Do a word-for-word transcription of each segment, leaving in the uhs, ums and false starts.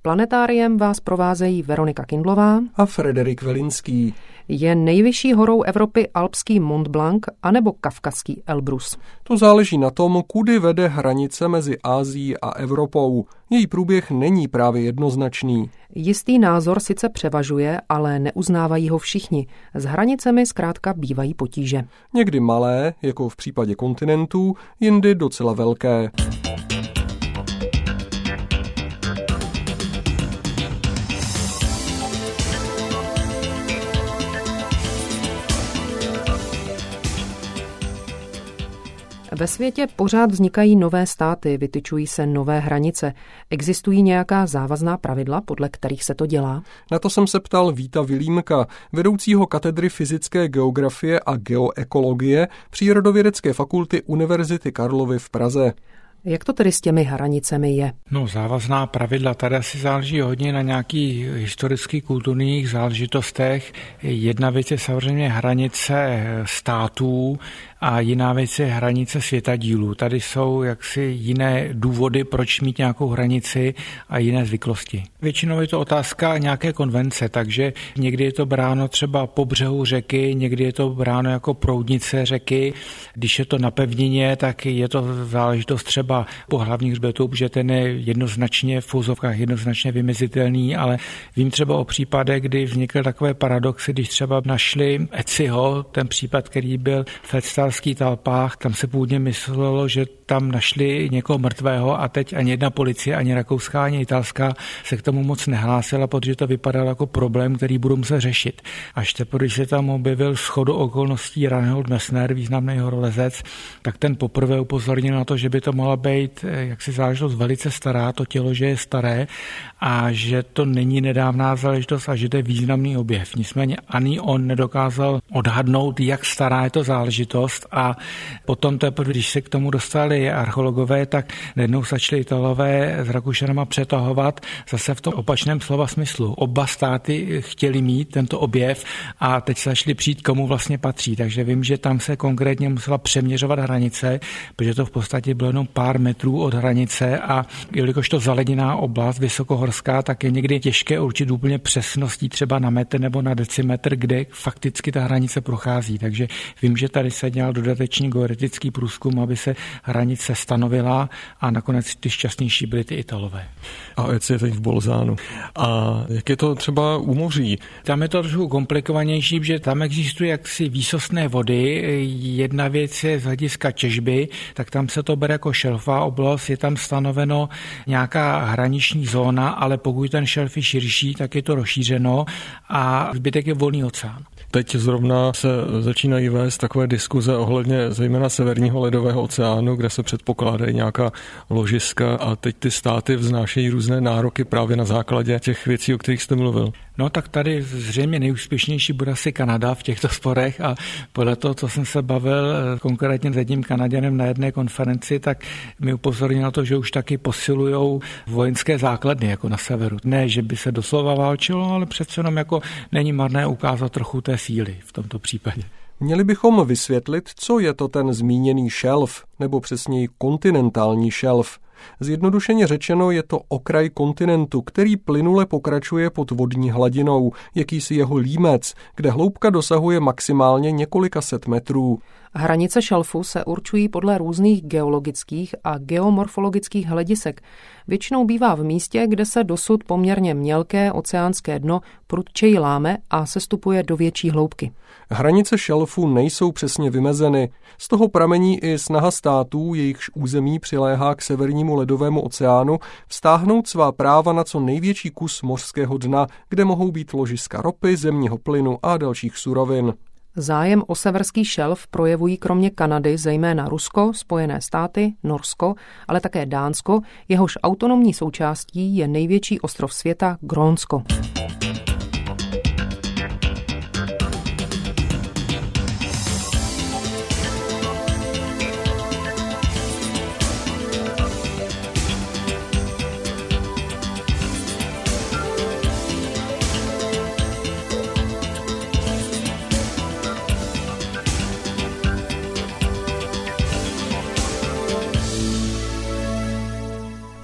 Planetáriem vás provázejí Veronika Kindlová a Frederik Velinský. Je nejvyšší horou Evropy alpský Mont Blanc anebo kavkazský Elbrus? To záleží na tom, kudy vede hranice mezi Asií a Evropou. Její průběh není právě jednoznačný. Jistý názor sice převažuje, ale neuznávají ho všichni. S hranicemi zkrátka bývají potíže. Někdy malé, jako v případě kontinentů, jindy docela velké. Ve světě pořád vznikají nové státy, vytyčují se nové hranice. Existují nějaká závazná pravidla, podle kterých se to dělá? Na to jsem se ptal Víta Vilímka, vedoucího katedry fyzické geografie a geoekologie Přírodovědecké fakulty Univerzity Karlovy v Praze. Jak to tedy s těmi hranicemi je? No, závazná pravidla, tady asi záleží hodně na nějakých historických, kulturních záležitostech. Jedna věc je samozřejmě hranice států a jiná věc je hranice světadílů. Tady jsou jaksi jiné důvody, proč mít nějakou hranici a jiné zvyklosti. Většinou je to otázka nějaké konvence, takže někdy je to bráno třeba po břehu řeky, někdy je to bráno jako proudnice řeky. Když je to na pevnině, tak je to záležitost třeba po hlavních hřbetů, protože ten je jednoznačně v fouzovkách jednoznačně vymezitelný, ale vím třeba o případech, kdy vznikly takové paradoxy, když třeba našli Etziho, ten případ, který byl v Edstalských Talpách, tam se původně myslelo, že tam našli někoho mrtvého a teď ani jedna policie, ani rakouská, ani italská se k tomu moc nehlásila, protože to vypadalo jako problém, který budou muset řešit. Až teprve, když se tam objevil shodou okolností Reinhold Messner, významný horolezec, tak ten poprvé upozornil na to, že by to mohla být jaksi záležitost velice stará, to tělo, že je staré a že to není nedávná záležitost a že to je významný objev. Nicméně ani on nedokázal odhadnout, jak stará je to záležitost a potom teprve, když se k tomu dostali archeologové, tak najednou začali Italové s Rakušanama přetahovat zase v tom opačném slova smyslu. Oba státy chtěli mít tento objev a teď se začali přijít, komu vlastně patří. Takže vím, že tam se konkrétně musela přeměřovat hranice, protože to v podstatě bylo jenom pár metrů od hranice a jelikož to zaleněná oblast, vysokohorská, tak je někdy těžké určit úplně přesností třeba na metr nebo na decimetr, kde fakticky ta hranice prochází. Takže vím, že tady se dělal dodatečný geodetický průzkum, aby se hranice stanovila a nakonec ty šťastnější byly ty Italové. A Ec je teď v Bolzánu. A jak je to třeba u moří? Tam je to trošku komplikovanější, že tam existují jaksi výsostné vody. Jedna věc je z hlediska těžby, tak tam se to bere jako šelfová oblast, je tam stanoveno nějaká hraniční zóna, ale pokud ten šelf je širší, tak je to rozšířeno a zbytek je volný oceán. Teď zrovna se začínají vést takové diskuze ohledně zejména severního ledového oceánu, kde se předpokládají nějaká ložiska a teď ty státy vznášejí různé nároky právě na základě těch věcí, o kterých jste mluvil. No tak tady zřejmě nejúspěšnější bude asi Kanada v těchto sporech a podle toho, co jsem se bavil konkrétně s jedním Kanaďanem na jedné konferenci, tak mi upozornil na to, že už taky posilujou vojenské základny jako na severu. Ne, že by se doslova válčilo, ale přece jenom jako není marné ukázat trochu té síly v tomto případě. Měli bychom vysvětlit, co je to ten zmíněný šelf, nebo přesněji kontinentální šelf. Zjednodušeně řečeno je to okraj kontinentu, který plynule pokračuje pod vodní hladinou, jakýsi jeho límec, kde hloubka dosahuje maximálně několika set metrů. Hranice šelfu se určují podle různých geologických a geomorfologických hledisek. Většinou bývá v místě, kde se dosud poměrně mělké oceánské dno prudčeji láme a sestupuje do větší hloubky. Hranice šelfu nejsou přesně vymezeny. Z toho pramení i snaha států, jejichž území přiléhá k severnímu ledovému oceánu, vztáhnout svá práva na co největší kus mořského dna, kde mohou být ložiska ropy, zemního plynu a dalších surovin. Zájem o severský šelf projevují kromě Kanady zejména Rusko, Spojené státy, Norsko, ale také Dánsko, jehož autonomní součástí je největší ostrov světa Grónsko. O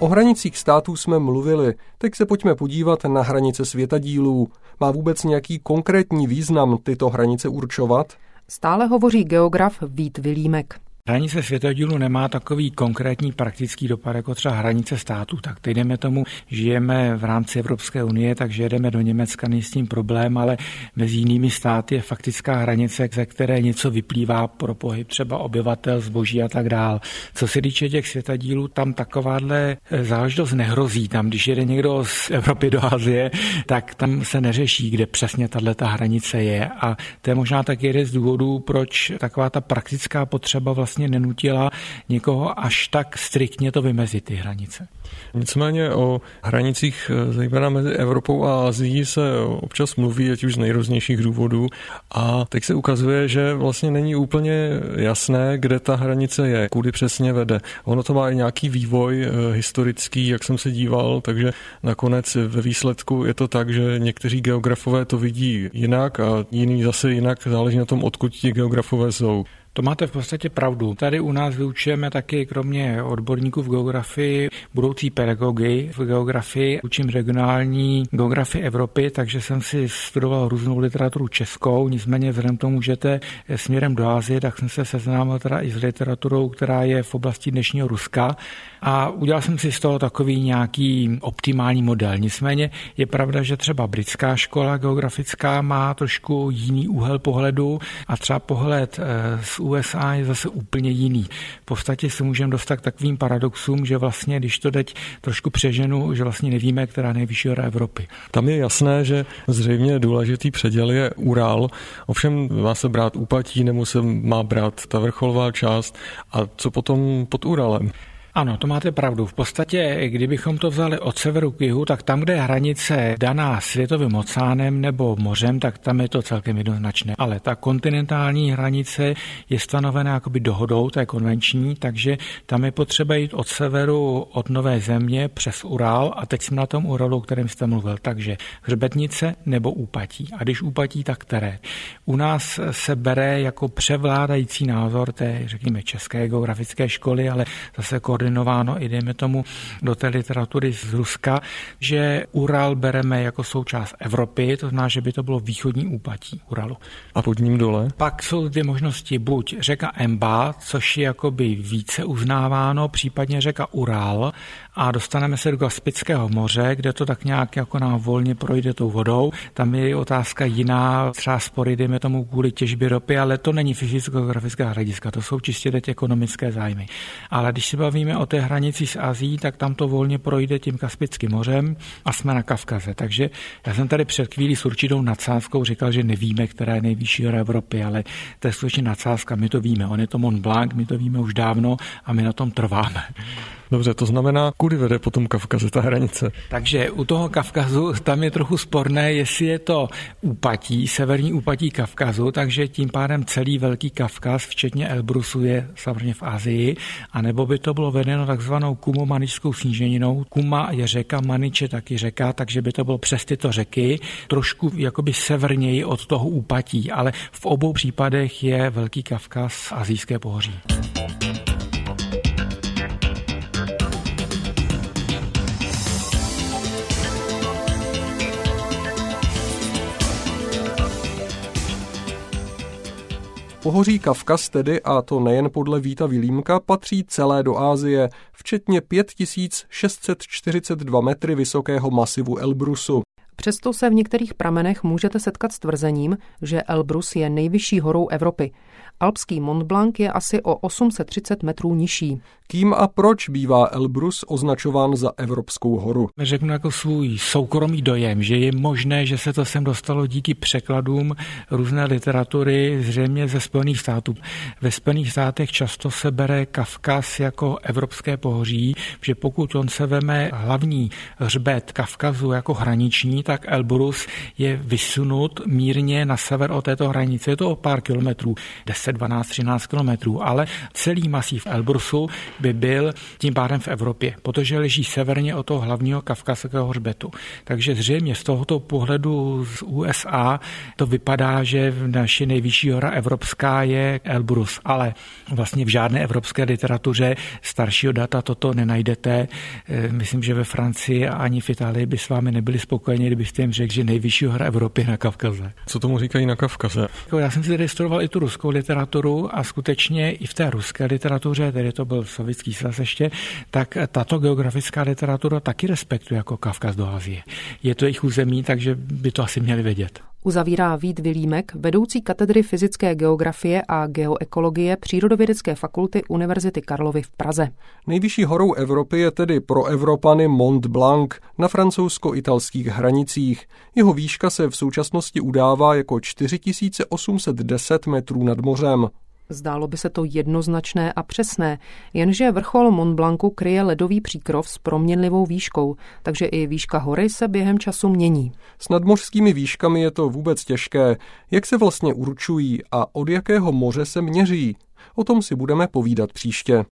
hranicích států jsme mluvili, teď se pojďme podívat na hranice světadílů. Má vůbec nějaký konkrétní význam tyto hranice určovat? Stále hovoří geograf Vít Vilímek. Hranice světadílu nemá takový konkrétní praktický dopad jako třeba hranice států. Tak teď jdeme tomu, žijeme v rámci Evropské unie, takže jedeme do Německa, není s tím problém, ale mezi jinými státy je faktická hranice, ze které něco vyplývá pro pohyb třeba obyvatel, zboží a tak dál. Co se týče těch světadílů, tam takováhle záležitost nehrozí. Tam, když jede někdo z Evropy do Asie, tak tam se neřeší, kde přesně tato hranice je. A to je možná tak jeden z důvodů, proč taková ta praktická potřeba vlastně nenutila někoho až tak striktně to vymezit, ty hranice. Nicméně o hranicích zejména mezi Evropou a Asií se občas mluví, ať už z nejrůznějších důvodů, a teď se ukazuje, že vlastně není úplně jasné, kde ta hranice je, kudy přesně vede. Ono to má i nějaký vývoj historický, jak jsem se díval, takže nakonec ve výsledku je to tak, že někteří geografové to vidí jinak a jiní zase jinak, záleží na tom, odkud ti geografové jsou. To máte v podstatě pravdu. Tady u nás vyučujeme taky kromě odborníků v geografii budoucí pedagogy v geografii. Učím regionální geografii Evropy, takže jsem si studoval různou literaturu českou, nicméně vzhledem k tomu, že jste směrem do Asie, tak jsem se seznámil teda i s literaturou, která je v oblasti dnešního Ruska, a udělal jsem si z toho takový nějaký optimální model. Nicméně je pravda, že třeba britská škola geografická má trošku jiný úhel pohledu a třeba pohled z U S A je zase úplně jiný. V podstatě se můžeme dostat k takovým paradoxům, že vlastně, když to teď trošku přeženu, že vlastně nevíme, která nejvyšší hora Evropy. Tam je jasné, že zřejmě důležitý předěl je Ural, ovšem má se brát úpatí, nebo se má brát ta vrcholová část, a co potom pod Uralem? Ano, to máte pravdu. V podstatě, kdybychom to vzali od severu k jihu, tak tam, kde je hranice daná světovým oceánem nebo mořem, tak tam je to celkem jednoznačné. Ale ta kontinentální hranice je stanovená jakoby dohodou, to je konvenční, takže tam je potřeba jít od severu, od Nové Země přes Ural, a teď jsme na tom Uralu, o kterém jste mluvil. Takže hřbetnice nebo úpatí. A když úpatí, tak které? U nás se bere jako převládající názor té, řekněme, české geografické školy, ale zase koordinováno i dejme tomu do té literatury z Ruska, že Ural bereme jako součást Evropy, to znamená, že by to bylo východní úpatí Uralu. A pod ním dole? Pak jsou dvě možnosti, buď řeka Emba, což je jakoby více uznáváno, případně řeka Ural, a dostaneme se do Kaspického moře, kde to tak nějak jako nám volně projde tou vodou. Tam je otázka jiná, třeba spory, dejme tomu kvůli těžbě ropy, ale to není fyzicko-geografická hlediska, to jsou čistě teď ekonomické zájmy. Ale když se bavíme o té hranici s Asií, tak tam to volně projde tím Kaspickým mořem a jsme na Kavkaze. Takže já jsem tady před chvílí s určitou nadsázkou říkal, že nevíme, která je nejvyšší hora Evropy, ale to je skutečně nadsázka, my to víme. On je to Mont Blanc, my to víme už dávno a my na tom trváme. Dobře, to znamená, kudy vede potom Kavkaze ta hranice? Takže u toho Kavkazu tam je trochu sporné, jestli je to úpatí, severní úpatí Kavkazu, takže tím pádem celý velký Kavkaz, včetně Elbrusu, je samozřejmě v Asii, anebo by to bylo vedeno takzvanou Kumo-Maničskou sníženinou. Kuma je řeka, Manič je taky řeka, takže by to bylo přes tyto řeky, trošku jakoby severněji od toho úpatí, ale v obou případech je velký Kavkaz asijské pohoří. Pohoří Kavkaz tedy, a to nejen podle Víta Vilímka, patří celé do Asie, včetně pět tisíc šest set čtyřicet dva metry vysokého masivu Elbrusu. Přesto se v některých pramenech můžete setkat s tvrzením, že Elbrus je nejvyšší horou Evropy. Alpský Mont Blanc je asi o osm set třicet metrů nižší. Kým a proč bývá Elbrus označován za Evropskou horu? Řeknu jako svůj soukromý dojem, že je možné, že se to sem dostalo díky překladům různé literatury, zřejmě ze Spojených států. Ve Spojených státech často se bere Kavkaz jako evropské pohoří, že pokud on se veme hlavní hřbet Kavkazu jako hraniční, tak Elbrus je vysunut mírně na sever od této hranice. Je to o pár kilometrů, deset, dvanáct, třináct kilometrů, ale celý masív Elbrusu by byl tím pádem v Evropě, protože leží severně od toho hlavního kavkazského hřbetu. Takže zřejmě z tohoto pohledu z U S A to vypadá, že naše nejvyšší hora evropská je Elbrus, ale vlastně v žádné evropské literatuře staršího data toto nenajdete. Myslím, že ve Francii a ani v Itálii by s vámi nebyli spokojeni, kdybyste jim řekl, že nejvyšší hora Evropy na Kavkaze. Co tomu říkají na Kavkaze? Já jsem si tedy studoval i tu ruskou literaturu a skutečně i v té ruské literatuře, tedy to byl sovětský svaz ještě, tak tato geografická literatura taky respektuje jako Kavkaz do Asie. Je to jejich území, takže by to asi měli vědět. Uzavírá Vít Vilímek, vedoucí katedry fyzické geografie a geoekologie Přírodovědecké fakulty Univerzity Karlovy v Praze. Nejvyšší horou Evropy je tedy pro Evropany Mont Blanc na francouzsko-italských hranicích. Jeho výška se v současnosti udává jako čtyři tisíce osm set deset metrů nad mořem. Zdálo by se to jednoznačné a přesné, jenže vrchol Mont Blancu kryje ledový příkrov s proměnlivou výškou, takže i výška hory se během času mění. S nadmořskými výškami je to vůbec těžké. Jak se vlastně určují a od jakého moře se měří? O tom si budeme povídat příště.